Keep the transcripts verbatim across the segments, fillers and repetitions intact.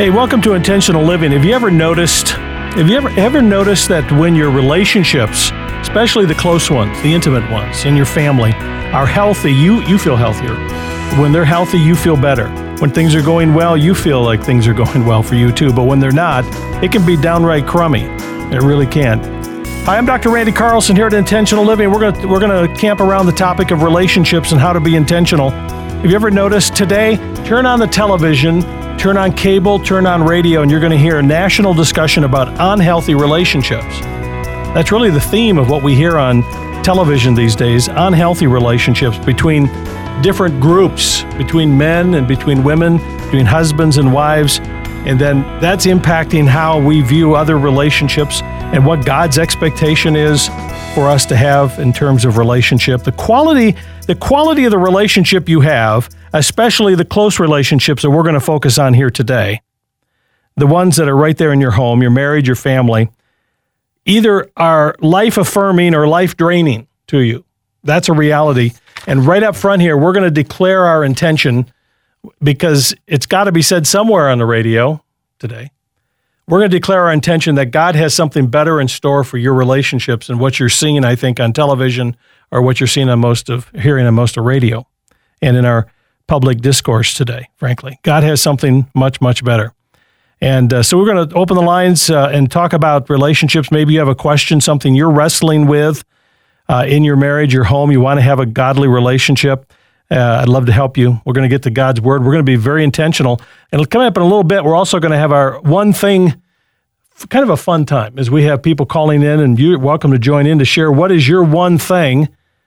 Hey, welcome to Intentional Living. Have you ever noticed, have you ever, ever noticed that when your relationships, especially the close ones, the intimate ones in your family, are healthy, you, you feel healthier. When they're healthy, you feel better. When things are going well, you feel like things are going well for you too. But when they're not, it can be downright crummy. It really can. Hi, I'm Doctor Randy Carlson here at Intentional Living. We're going to we're going to camp around the topic of relationships and how to be intentional. Have you ever noticed today, turn on the television, turn on cable, turn on radio, and you're going to hear a national discussion about unhealthy relationships. That's really the theme of what we hear on television these days, unhealthy relationships between different groups, between men and between women, between husbands and wives. And then that's impacting how we view other relationships and what God's expectation is for us to have in terms of relationship. The quality, the quality of the relationship you have, especially the close relationships that we're going to focus on here today, the ones that are right there in your home, your marriage, your family, either are life-affirming or life-draining to you. That's a reality. And right up front here, we're going to declare our intention, because it's got to be said somewhere on the radio today. We're going to declare our intention that God has something better in store for your relationships than what you're seeing, I think, on television or what you're seeing on most of, hearing on most of radio and in our public discourse today, frankly. God has something much, much better. And uh, so we're going to open the lines uh, and talk about relationships. Maybe you have a question, something you're wrestling with uh, in your marriage, your home. You want to have a godly relationship. Uh, I'd love to help you. We're going to get to God's Word. We're going to be very intentional. And coming up in a little bit, we're also going to have our one thing, kind of a fun time, as we have people calling in, and you're welcome to join in to share what is your one thing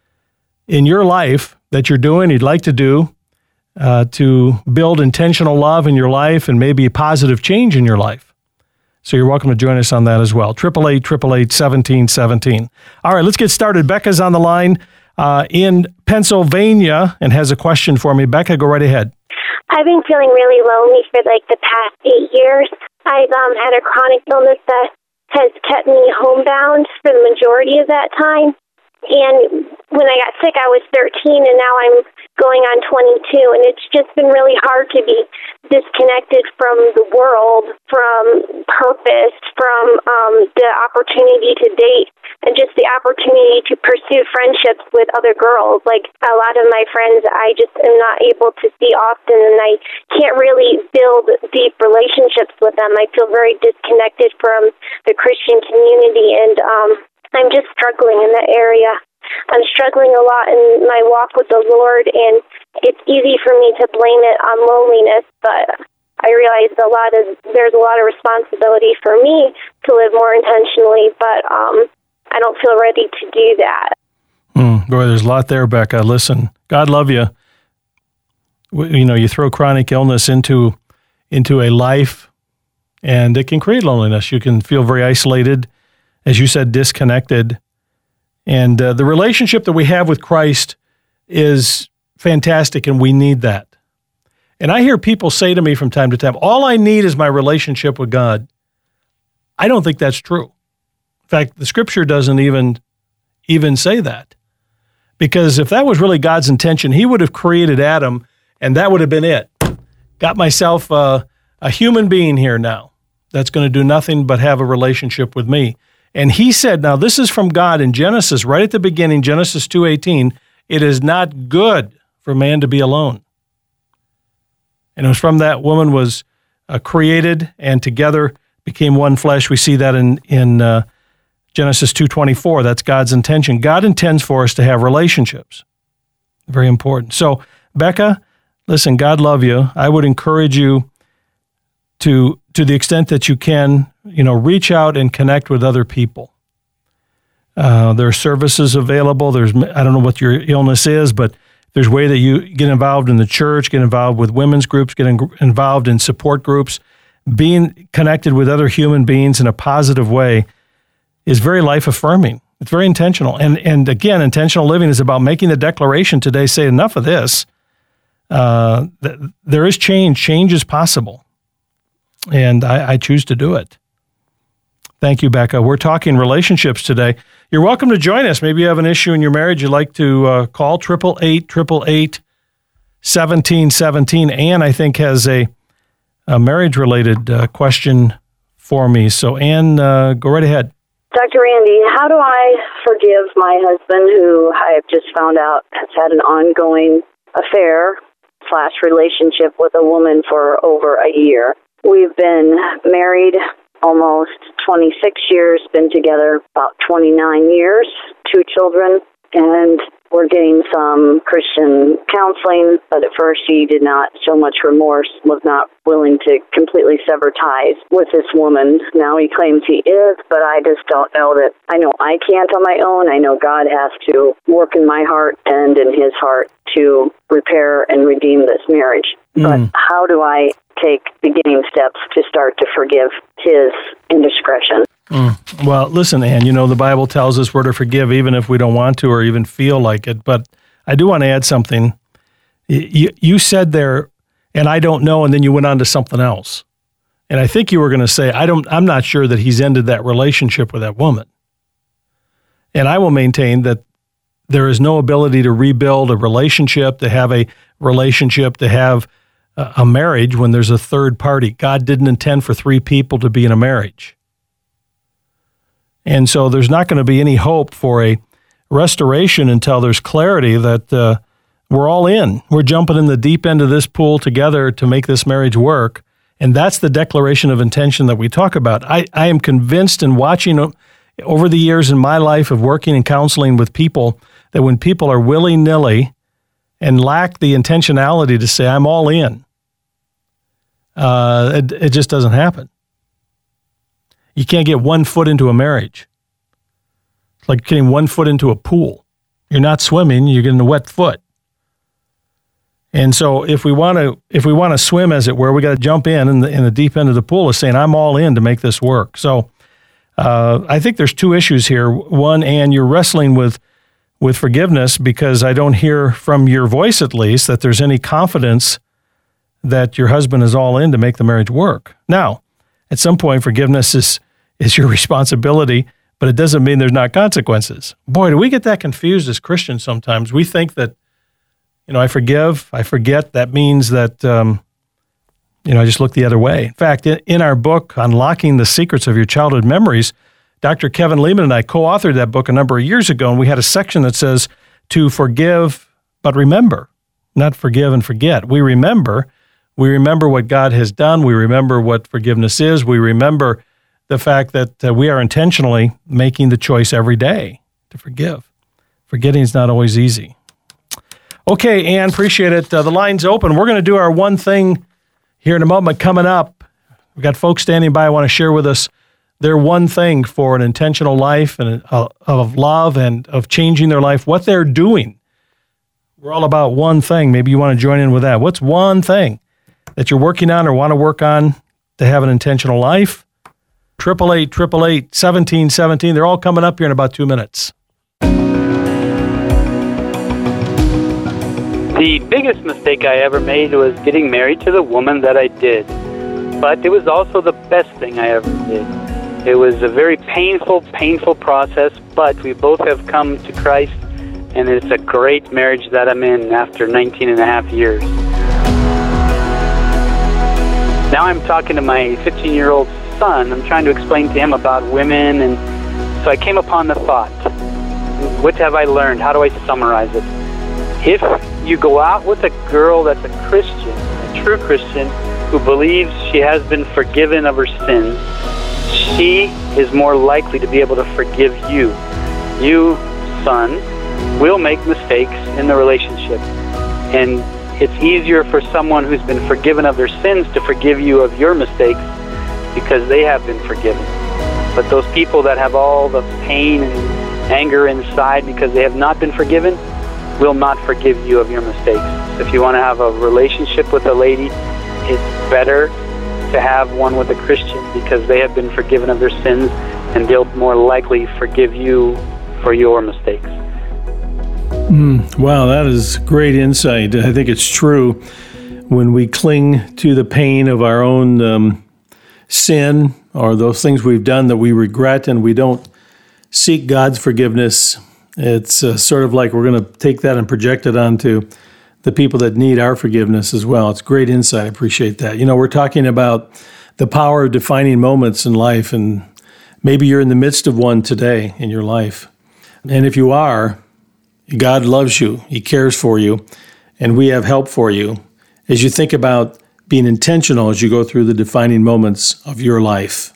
in your life that you're doing, you'd like to do, uh, to build intentional love in your life and maybe a positive change in your life. So you're welcome to join us on that as well. eight eight eight, eight eight eight, one seven one seven. All right, let's get started. Becca's on the line uh, in Pennsylvania and has a question for me. Becca, go right ahead. I've been feeling really lonely for like the past eight years. I've um, had a chronic illness that has kept me homebound for the majority of that time. And when I got sick, I was thirteen, and now I'm going on twenty-two. And it's just been really hard to be disconnected from the world, from purpose, from um, the opportunity to date, and just the opportunity to pursue friendships with other girls. Like a lot of my friends, I just am not able to see often, and I can't really build deep relationships with them. I feel very disconnected from the Christian community, and um, I'm just struggling in that area. I'm struggling a lot in my walk with the Lord, and it's easy for me to blame it on loneliness, but I realize a lot of there's a lot of responsibility for me to live more intentionally, but um, I don't feel ready to do that. Mm, boy, there's a lot there, Becca. Listen, God love you. You know, you throw chronic illness into into a life, and it can create loneliness. You can feel very isolated, as you said, disconnected. And uh, the relationship that we have with Christ is fantastic, and we need that. And I hear people say to me from time to time, all I need is my relationship with God. I don't think that's true. In fact, the Scripture doesn't even, even say that. Because if that was really God's intention, He would have created Adam, and that would have been it. Got myself uh, a human being here now that's going to do nothing but have a relationship with me. And He said, now this is from God in Genesis, right at the beginning, Genesis two eighteen, it is not good for man to be alone. And it was from that woman was uh, created and together became one flesh. We see that in, in uh, Genesis two twenty-four. That's God's intention. God intends for us to have relationships. Very important. So, Becca, listen, God love you. I would encourage you to, to the extent that you can, you know, reach out and connect with other people. Uh, there are services available. There's, I don't know what your illness is, but there's a way that you get involved in the church, get involved with women's groups, get in, involved in support groups. Being connected with other human beings in a positive way is very life-affirming. It's very intentional. And and again, intentional living is about making the declaration today, say enough of this. Uh, th- there is change. Change is possible. And I, I choose to do it. Thank you, Becca. We're talking relationships today. You're welcome to join us. Maybe you have an issue in your marriage you'd like to uh, call eight eight eight, eight eight eight, one seven one seven. Ann, I think, has a a marriage-related uh, question for me. So, Ann, uh, go right ahead. Doctor Randy, how do I forgive my husband who I have just found out has had an ongoing affair slash relationship with a woman for over a year? We've been married almost twenty-six years, been together about twenty-nine years, two children, and we're getting some Christian counseling, but at first he did not show much remorse, was not willing to completely sever ties with this woman. Now he claims he is, but I just don't know that. I know I can't on my own. I know God has to work in my heart and in his heart to repair and redeem this marriage. Mm. But how do I take beginning steps to start to forgive his indiscretion? Mm. Well, listen, Ann, you know, the Bible tells us we're to forgive even if we don't want to or even feel like it. But I do want to add something. You, you said there, and I don't know, and then you went on to something else. And I think you were going to say, I don't, I'm not sure that he's ended that relationship with that woman. And I will maintain that there is no ability to rebuild a relationship, to have a relationship, to have a, a marriage when there's a third party. God didn't intend for three people to be in a marriage. And so there's not going to be any hope for a restoration until there's clarity that uh, we're all in. We're jumping in the deep end of this pool together to make this marriage work. And that's the declaration of intention that we talk about. I, I am convinced in watching over the years in my life of working and counseling with people that when people are willy-nilly and lack the intentionality to say, I'm all in, uh, it, it just doesn't happen. You can't get one foot into a marriage. It's like getting one foot into a pool. You're not swimming, you're getting a wet foot. And so if we want to if we want to swim, as it were, we got to jump in, and the, in the deep end of the pool is saying, I'm all in to make this work. So uh, I think there's two issues here. One, Ann, you're wrestling with, with forgiveness because I don't hear from your voice, at least, that there's any confidence that your husband is all in to make the marriage work. Now, at some point, forgiveness is, is your responsibility, but it doesn't mean there's not consequences. Boy, do we get that confused as Christians sometimes. We think that, you know, I forgive, I forget. That means that, um, you know, I just look the other way. In fact, in, in our book, Unlocking the Secrets of Your Childhood Memories, Doctor Kevin Leman and I co-authored that book a number of years ago, and we had a section that says to forgive, but remember, not forgive and forget. We remember. We remember what God has done. We remember what forgiveness is. We remember the fact that uh, we are intentionally making the choice every day to forgive. Forgetting is not always easy. Okay, Ann, appreciate it. Uh, the line's open. We're going to do our one thing here in a moment. Coming up, we've got folks standing by who want to share with us their one thing for an intentional life and uh, of love and of changing their life, what they're doing. We're all about one thing. Maybe you want to join in with that. What's one thing that you're working on or want to work on to have an intentional life? Triple eight, triple eight, seventeen, seventeen. They're all coming up here in about two minutes. The biggest mistake I ever made was getting married to the woman that I did. But it was also the best thing I ever did. It was a very painful, painful process, but we both have come to Christ, and it's a great marriage that I'm in after nineteen and a half years. Now I'm talking to my fifteen-year-old son. I'm trying to explain to him about women, and so I came upon the thought, what have I learned? How do I summarize it? If you go out with a girl that's a Christian, a true Christian, who believes she has been forgiven of her sins, she is more likely to be able to forgive you. You, son, will make mistakes in the relationship, and it's easier for someone who's been forgiven of their sins to forgive you of your mistakes because they have been forgiven. But those people that have all the pain and anger inside because they have not been forgiven will not forgive you of your mistakes. If you want to have a relationship with a lady, it's better to have one with a Christian because they have been forgiven of their sins and they'll more likely forgive you for your mistakes. Mm, wow, that is great insight. I think it's true. When we cling to the pain of our own um, sin or those things we've done that we regret and we don't seek God's forgiveness, it's uh, sort of like we're going to take that and project it onto the people that need our forgiveness as well. It's great insight. I appreciate that. You know, we're talking about the power of defining moments in life, and maybe you're in the midst of one today in your life. And if you are, God loves you. He cares for you, and we have help for you as you think about being intentional as you go through the defining moments of your life.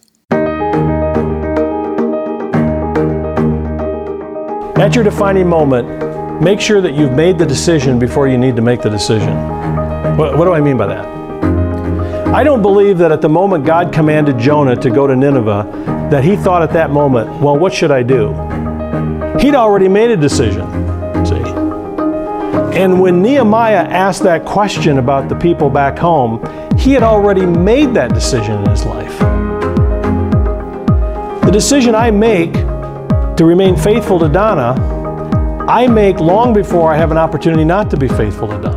At your defining moment, make sure that you've made the decision before you need to make the decision. What, what do I mean by that? I don't believe that at the moment God commanded Jonah to go to Nineveh, that he thought at that moment, well, what should I do? He'd already made a decision, see? And when Nehemiah asked that question about the people back home, he had already made that decision in his life. The decision I make to remain faithful to Donna, I make long before I have an opportunity not to be faithful to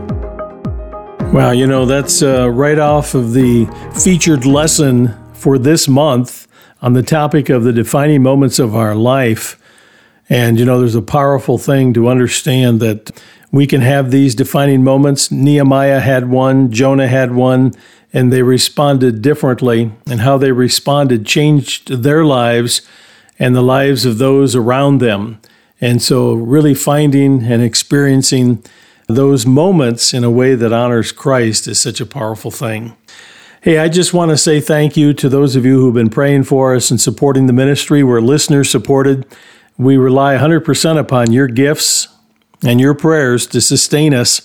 Donna. Wow, you know, that's uh, right off of the featured lesson for this month on the topic of the defining moments of our life. And, you know, there's a powerful thing to understand that we can have these defining moments. Nehemiah had one, Jonah had one, and they responded differently. And how they responded changed their lives and the lives of those around them. And so really finding and experiencing those moments in a way that honors Christ is such a powerful thing. Hey, I just want to say thank you to those of you who've been praying for us and supporting the ministry. We're listener-supported. We rely one hundred percent upon your gifts and your prayers to sustain us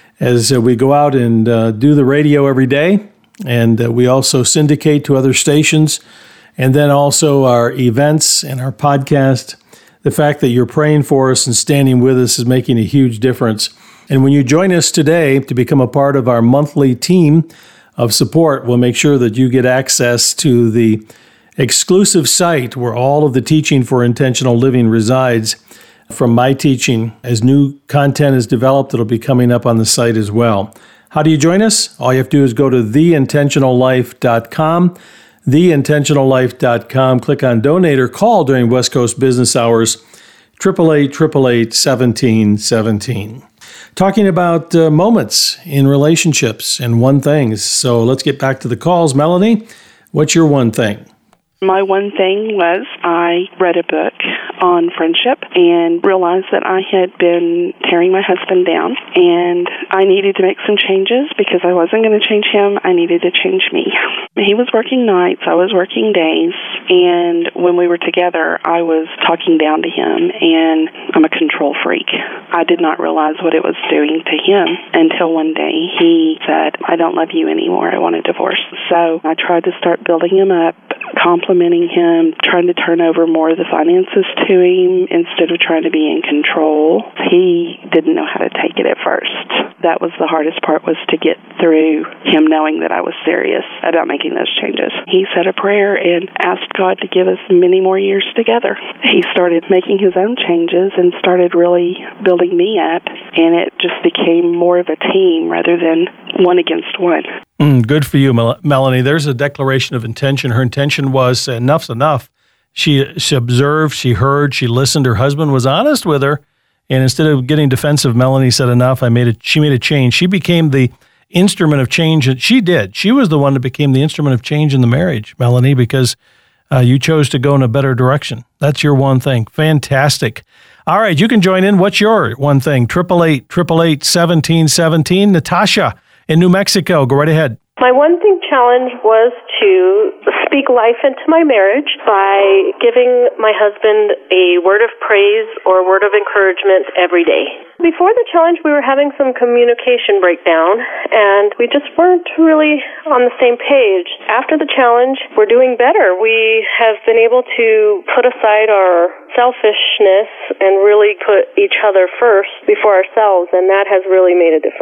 as uh, we go out and uh, do the radio every day. And uh, we also syndicate to other stations. And then also our events and our podcast. The fact that you're praying for us and standing with us is making a huge difference. And when you join us today to become a part of our monthly team of support, we'll make sure that you get access to the exclusive site where all of the teaching for intentional living resides from my teaching. As new content is developed, it'll be coming up on the site as well. How do you join us? All you have to do is go to the intentional life dot com. the intentional life dot com. Click on donate or call during West Coast business hours, eight eight eight, eight eight eight, one seven one seven. Talking about uh, moments in relationships and one things. So let's get back to the calls. Melanie, what's your one thing? My one thing was I read a book on friendship and realized that I had been tearing my husband down, and I needed to make some changes because I wasn't going to change him. I needed to change me. He was working nights, I was working days, and when we were together, I was talking down to him, and I'm a control freak. I did not realize what it was doing to him until one day he said, I don't love you anymore, I want a divorce. So I tried to start building him up, complimenting him, trying to turn over more of the finances to him instead of trying to be in control. He didn't know how to take it at first. That was the hardest part, was to get through him knowing that I was serious about making those changes. He said a prayer and asked God to give us many more years together. He started making his own changes and started really building me up, and it just became more of a team rather than one against one. Mm, good for you, Mel- Melanie. There's a declaration of intention. Her intention was enough's enough. She, she observed, she heard, she listened. Her husband was honest with her. And instead of getting defensive, Melanie said, enough, I made a, she made a change. She became the instrument of change. She did. She was the one that became the instrument of change in the marriage, Melanie, because uh, you chose to go in a better direction. That's your one thing. Fantastic. All right, you can join in. What's your one thing? eight eight eight, eight eight eight, one seven one seven. Natasha in New Mexico. Go right ahead. My one thing challenge was to speak life into my marriage by giving my husband a word of praise or a word of encouragement every day. Before the challenge, we were having some communication breakdown, and we just weren't really on the same page. After the challenge, we're doing better. We have been able to put aside our selfishness and really put each other first before ourselves, and that has really made a difference.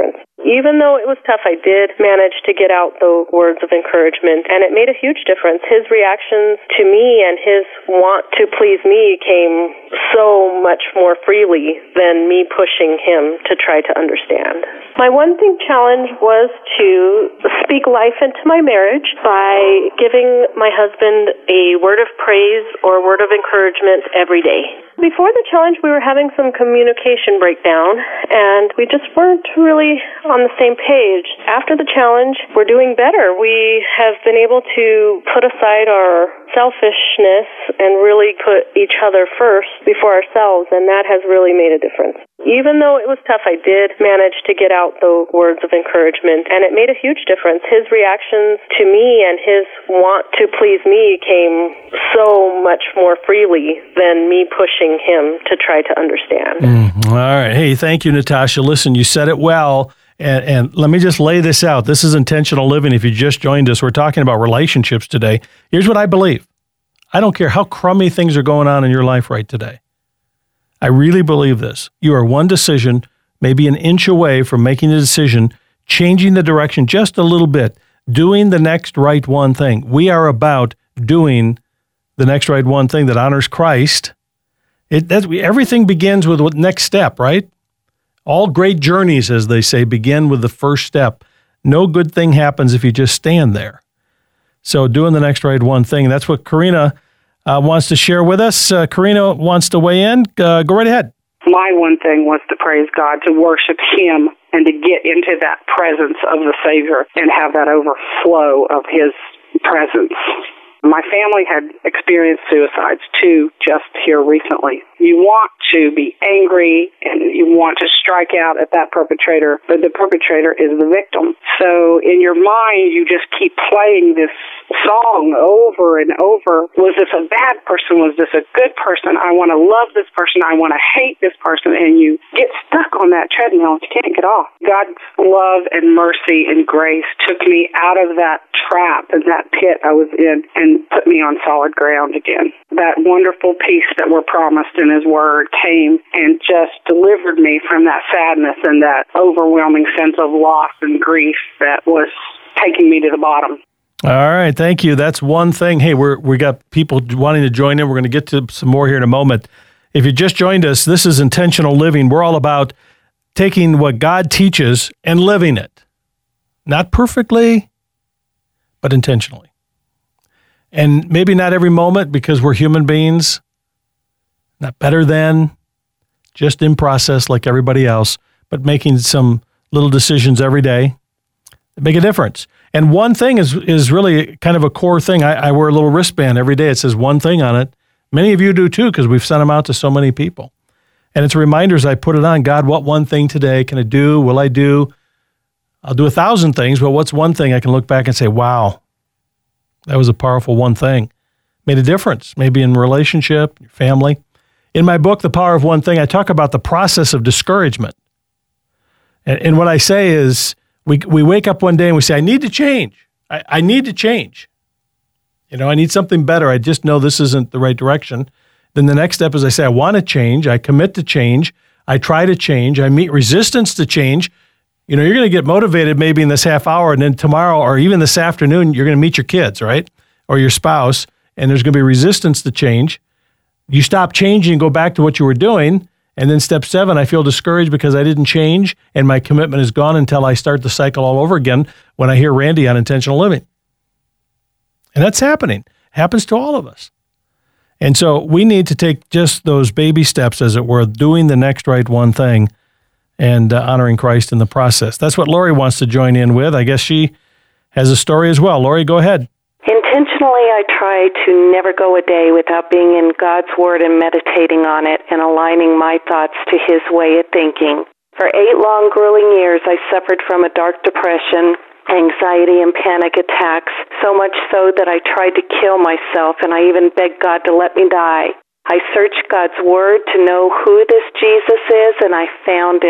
Even though it was tough, I did manage to get out the words of encouragement, and it made a huge difference. His reactions to me and his want to please me came so much more freely than me pushing him to try to understand. My one thing challenge was to speak life into my marriage by giving my husband a word of praise or a word of encouragement every day. Before the challenge, we were having some communication breakdown, and we just weren't really on the same page. After the challenge, we're doing better. We have been able to put aside our selfishness and really put each other first before ourselves, and that has really made a difference. Even though it was tough, I did manage to get out the words of encouragement, and it made a huge difference. His reactions to me and his want to please me came so much more freely than me pushing him to try to understand. Mm, all right. Hey, thank you, Natasha. Listen, you said it well. And, and let me just lay this out. This is Intentional Living. If you just joined us, we're talking about relationships today. Here's what I believe. I don't care how crummy things are going on in your life right today. I really believe this. You are one decision, maybe an inch away from making a decision, changing the direction just a little bit, doing the next right one thing. We are about doing the next right one thing that honors Christ. It, that's, everything begins with the next step, right? All great journeys, as they say, begin with the first step. No good thing happens if you just stand there. So doing the next right one thing, that's what Karina uh, wants to share with us. Uh, Karina wants to weigh in. Uh, go right ahead. My one thing was to praise God, to worship Him, and to get into that presence of the Savior and have that overflow of His presence. My family had experienced suicides, too, just here recently. You want to be angry and you want to strike out at that perpetrator, but the perpetrator is the victim. So in your mind, you just keep playing this song over and over. Was this a bad person? Was this a good person? I want to love this person. I want to hate this person. And you get stuck on that treadmill. You can't get off. God's love and mercy and grace took me out of that trap and that pit I was in and put me on solid ground again. That wonderful peace that we're promised in His Word came and just delivered me from that sadness and that overwhelming sense of loss and grief that was taking me to the bottom. All right, thank you. That's one thing. Hey, we're we got people wanting to join in. We're going to get to some more here in a moment. If you just joined us, this is Intentional Living. We're all about taking what God teaches and living it. Not perfectly, but intentionally. And maybe not every moment, because we're human beings, not better than, just in process like everybody else, but making some little decisions every day that make a difference. And one thing is is really kind of a core thing. I, I wear a little wristband every day. It says one thing on it. Many of you do too, because we've sent them out to so many people. And it's reminders. I put it on. God, what one thing today can I do? Will I do? I'll do a thousand things, but what's one thing I can look back and say, wow, that was a powerful one thing. Made a difference, maybe in relationship, your family. In my book, The Power of One Thing, I talk about the process of discouragement. And, and what I say is, we we wake up one day and we say, I need to change. I, I need to change. You know, I need something better. I just know this isn't the right direction. Then the next step is I say, I want to change. I commit to change. I try to change. I meet resistance to change. You know, you're going to get motivated maybe in this half hour, and then tomorrow or even this afternoon, you're going to meet your kids, right? Or your spouse, and there's going to be resistance to change. You stop changing and go back to what you were doing. And then step seven, I feel discouraged because I didn't change and my commitment is gone until I start the cycle all over again when I hear Randy on Intentional Living. And that's happening. Happens to all of us. And so we need to take just those baby steps, as it were, doing the next right one thing and uh, honoring Christ in the process. That's what Lori wants to join in with. I guess she has a story as well. Lori, go ahead. Intentionally, I try to never go a day without being in God's Word and meditating on it and aligning my thoughts to His way of thinking. For eight long, grueling years, I suffered from a dark depression, anxiety, and panic attacks, so much so that I tried to kill myself, and I even begged God to let me die. I searched God's Word to know who this Jesus is, and I found Him.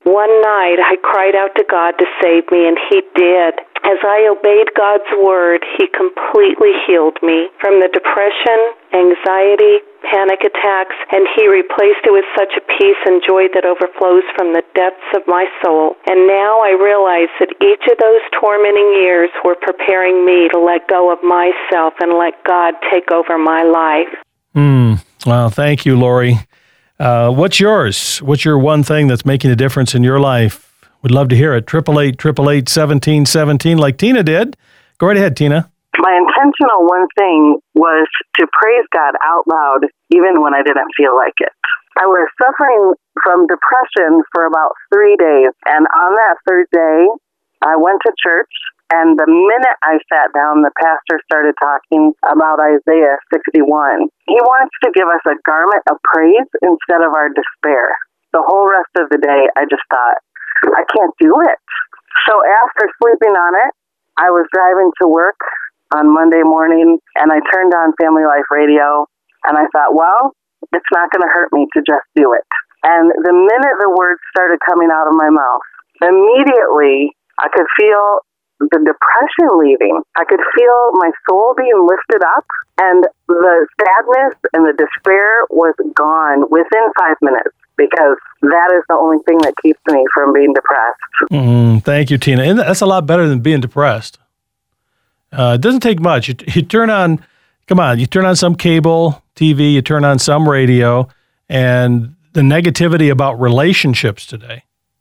One night, I cried out to God to save me, and He did. As I obeyed God's word, He completely healed me from the depression, anxiety, panic attacks, and He replaced it with such a peace and joy that overflows from the depths of my soul. And now I realize that each of those tormenting years were preparing me to let go of myself and let God take over my life. Mm. Well, thank you, Lori. Uh, what's yours? What's your one thing that's making a difference in your life? We'd love to hear it. eight eight eight, eight eight eight, one seven one seven, like Tina did. Go right ahead, Tina. My intentional one thing was to praise God out loud, even when I didn't feel like it. I was suffering from depression for about three days, and on that third day, I went to church, and the minute I sat down, the pastor started talking about Isaiah sixty-one. He wants to give us a garment of praise instead of our despair. The whole rest of the day, I just thought, I can't do it. So after sleeping on it, I was driving to work on Monday morning, and I turned on Family Life Radio, and I thought, well, it's not going to hurt me to just do it. And the minute the words started coming out of my mouth, immediately I could feel the depression leaving. I could feel my soul being lifted up, and the sadness and the despair was gone within five minutes. Because that is the only thing that keeps me from being depressed. Mm, thank you, Tina. And that's a lot better than being depressed. Uh, it doesn't take much. You, you turn on, come on, you turn on some cable T V, you turn on some radio, and the negativity about relationships today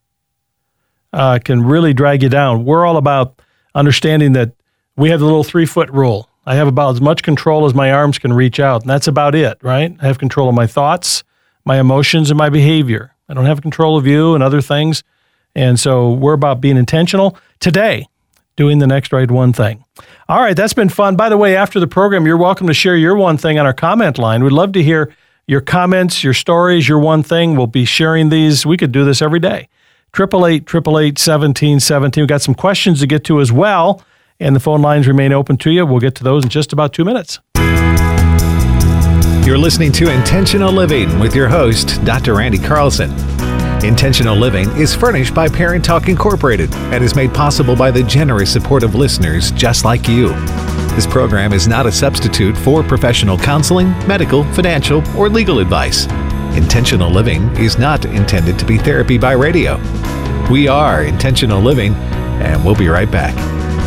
uh, can really drag you down. We're all about understanding that we have the little three-foot rule. I have about as much control as my arms can reach out, and that's about it, right? I have control of my thoughts, my emotions, and my behavior. I don't have control of you and other things. And so we're about being intentional today, doing the next right one thing. All right, that's been fun. By the way, after the program, you're welcome to share your one thing on our comment line. We'd love to hear your comments, your stories, your one thing. We'll be sharing these. We could do this every day. eight eight eight, eight eight eight, one seven one seven. We've got some questions to get to as well, and the phone lines remain open to you. We'll get to those in just about two minutes. You're listening to Intentional Living with your host, Doctor Randy Carlson. Intentional Living is furnished by Parent Talk Incorporated and is made possible by the generous support of listeners just like you. This program is not a substitute for professional counseling, medical, financial, or legal advice. Intentional Living is not intended to be therapy by radio. We are Intentional Living, and we'll be right back.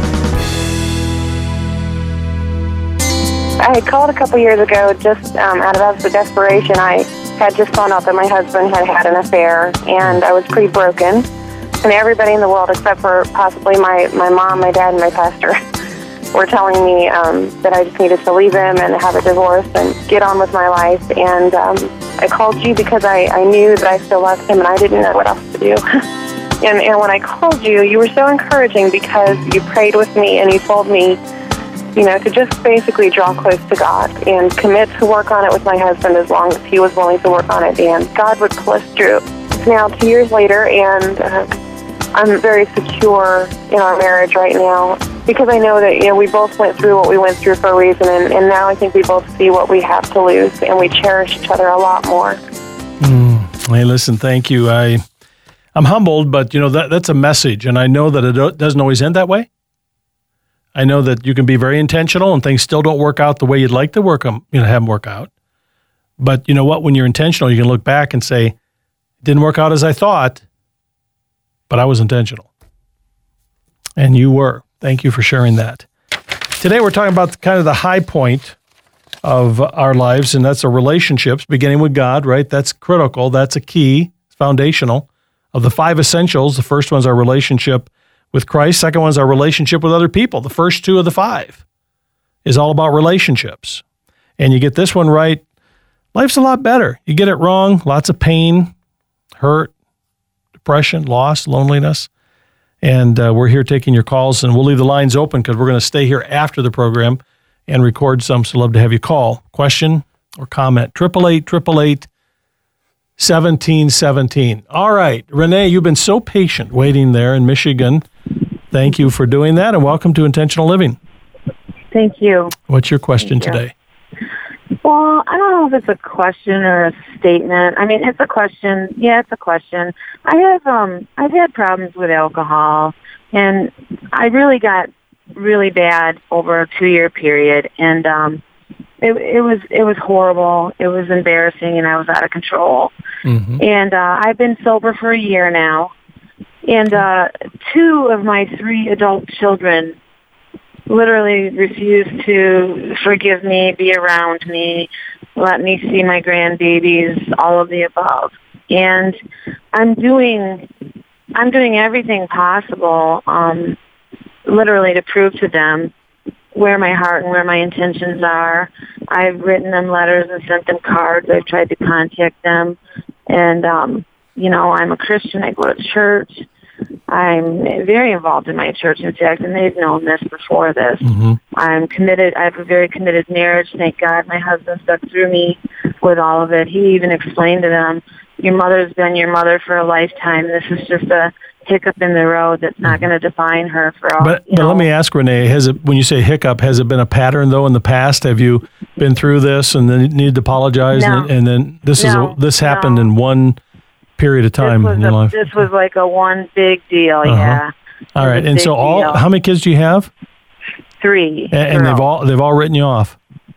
I had called a couple years ago just um, out of absolute desperation. I had just found out that my husband had had an affair, and I was pretty broken. And everybody in the world, except for possibly my, my mom, my dad, and my pastor, were telling me um, that I just needed to leave him and have a divorce and get on with my life. And um, I called you because I, I knew that I still loved him, and I didn't know what else to do. and, and when I called you, you were so encouraging because you prayed with me and you told me, you know, to just basically draw close to God and commit to work on it with my husband as long as he was willing to work on it. And God would pull us through. It's now two years later, and uh, I'm very secure in our marriage right now because I know that, you know, we both went through what we went through for a reason, and, and now I think we both see what we have to lose, and we cherish each other a lot more. Mm. Hey, listen, thank you. I, I'm humbled, but, you know, that that's a message, and I know that it doesn't always end that way. I know that you can be very intentional and things still don't work out the way you'd like to work them, you know, have them work out. But you know what? When you're intentional, you can look back and say, it didn't work out as I thought, but I was intentional. And you were. Thank you for sharing that. Today we're talking about kind of the high point of our lives, and that's our relationships, beginning with God, right? That's critical. That's a key, foundational. Of the five essentials, the first one's our relationship with Christ. Second one is our relationship with other people. The first two of the five is all about relationships. And you get this one right, life's a lot better. You get it wrong, lots of pain, hurt, depression, loss, loneliness. And uh, we're here taking your calls, and we'll leave the lines open because we're going to stay here after the program and record some. So love to have you call. Question or comment, eight eight eight, eight eight eight, one seven one seven. All right, Renee, you've been so patient waiting there in Michigan. Thank you for doing that, and welcome to Intentional Living. Thank you. What's your question Thank you. today? Well, I don't know if it's a question or a statement. I mean, it's a question. Yeah, it's a question. I have, um, I've had problems with alcohol, and I really got really bad over a two-year period, and um, it, it was it was horrible. It was embarrassing, and I was out of control. Mm-hmm. And uh, I've been sober for a year now, and uh, two of my three adult children literally refused to forgive me, be around me, let me see my grandbabies, all of the above. And I'm doing, I'm doing everything possible, um, literally to prove to them where my heart and where my intentions are. I've written them letters and sent them cards. I've tried to contact them. And, um, you know, I'm a Christian. I go to church. I'm very involved in my church, in fact, and they've known this before this. Mm-hmm. I'm committed. I have a very committed marriage. Thank God my husband stuck through me with all of it. He even explained to them, your mother's been your mother for a lifetime. This is just a hiccup in the road that's not going to define her for all. But, you but know. let me ask, Renee, has it, when you say hiccup, has it been a pattern, though, in the past? Have you been through this and then needed to apologize? No. And, and then this no. is a, this happened no. in one period of time in your a, life? This was like a one big deal, uh-huh. yeah. All right, and so all deal. how many kids do you have? Three. And, and they've all they've all written you off?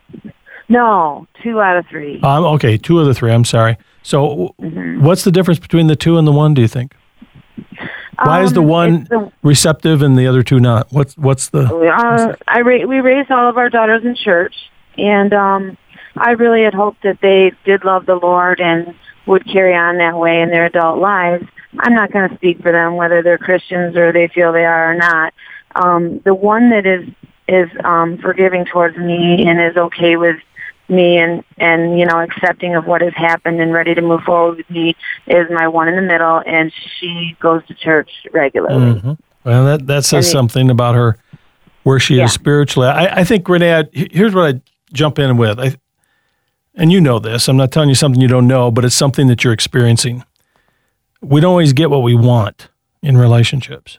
No, two out of three. Um, okay, two of the three. I'm sorry. So, mm-hmm. what's the difference between the two and the one? Do you think? Why um, is the one the, receptive and the other two not? What's what's the? Uh, I ra- we raised all of our daughters in church, and um, I really had hoped that they did love the Lord and would carry on that way in their adult lives. I'm not going to speak for them, whether they're Christians or they feel they are or not. Um, the one that is is um, forgiving towards me and is okay with me and, and, you know, accepting of what has happened and ready to move forward with me is my one in the middle, and she goes to church regularly. Mm-hmm. Well, that, that says and something it, about her, where she yeah. is spiritually. I, I think, Renee, I, here's what I jump in with. I, and you know this. I'm not telling you something you don't know, but it's something that you're experiencing. We don't always get what we want in relationships.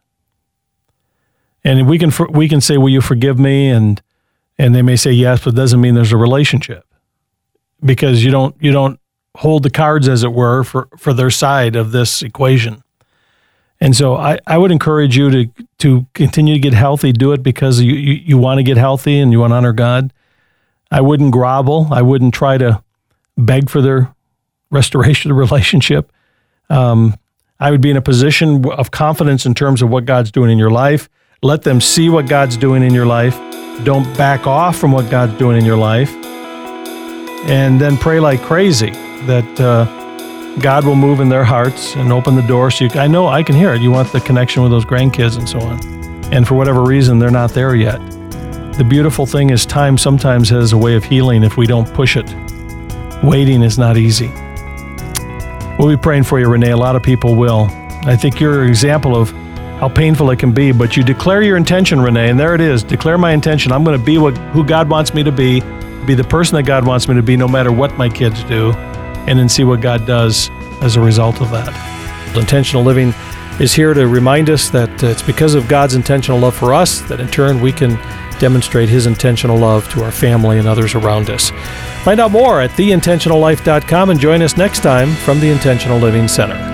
And we can we can say, will you forgive me? And and they may say yes, but it doesn't mean there's a relationship. Because you don't you don't hold the cards, as it were, for, for their side of this equation. And so I, I would encourage you to to continue to get healthy. Do it because you, you, you want to get healthy and you want to honor God. I wouldn't grovel. I wouldn't try to beg for their restoration of the relationship. Um, I would be in a position of confidence in terms of what God's doing in your life. Let them see what God's doing in your life. Don't back off from what God's doing in your life. And then pray like crazy that uh, God will move in their hearts and open the door. So you, I know, I can hear it. You want the connection with those grandkids and so on. And for whatever reason, they're not there yet. The beautiful thing is time sometimes has a way of healing if we don't push it. Waiting is not easy. We'll be praying for you, Renee. A lot of people will. I think you're an example of how painful it can be, but you declare your intention, Renee, and there it is. Declare my intention. I'm going to be what who God wants me to be, be the person that God wants me to be, no matter what my kids do, and then see what God does as a result of that. Intentional living is here to remind us that it's because of God's intentional love for us that in turn we can demonstrate His intentional love to our family and others around us. Find out more at the intentional life dot com and join us next time from the Intentional Living Center.